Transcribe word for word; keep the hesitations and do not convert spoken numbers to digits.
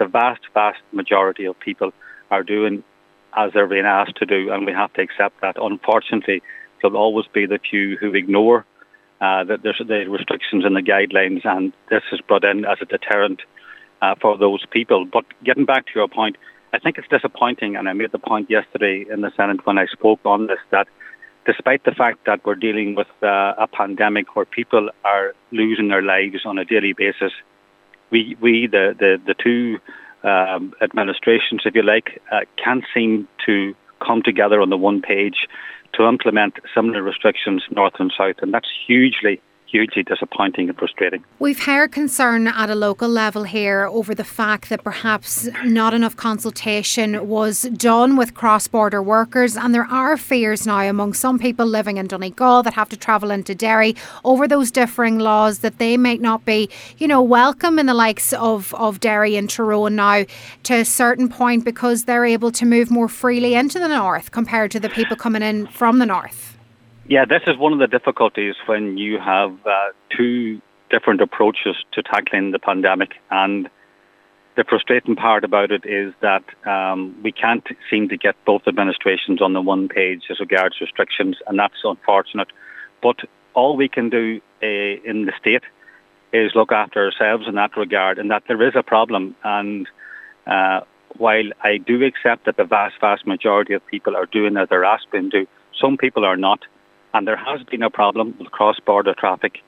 the vast, vast majority of people are doing as they're being asked to do, and we have to accept that. Unfortunately, there'll always be the few who ignore uh, the, the restrictions and the guidelines, and this is brought in as a deterrent uh, for those people. But getting back to your point, I think it's disappointing, and I made the point yesterday in the Senate when I spoke on this, that despite the fact that we're dealing with uh, a pandemic where people are losing their lives on a daily basis, we, we the, the, the two um, administrations, if you like, uh, can't seem to come together on the one page to implement similar restrictions north and south, and that's hugely hugely disappointing and frustrating. We've heard concern at a local level here over the fact that perhaps not enough consultation was done with cross-border workers, and there are fears now among some people living in Donegal that have to travel into Derry over those differing laws, that they might not be, you know, welcome in the likes of, of Derry and Tyrone now to a certain point because they're able to move more freely into the north compared to the people coming in from the north. Yeah, this is one of the difficulties when you have uh, two different approaches to tackling the pandemic. And the frustrating part about it is that um, we can't seem to get both administrations on the one page as regards restrictions, and that's unfortunate. But all we can do uh, in the state is look after ourselves in that regard, and that there is a problem. And uh, while I do accept that the vast, vast majority of people are doing as they're asked to do, some people are not. And there has been a problem with cross-border traffic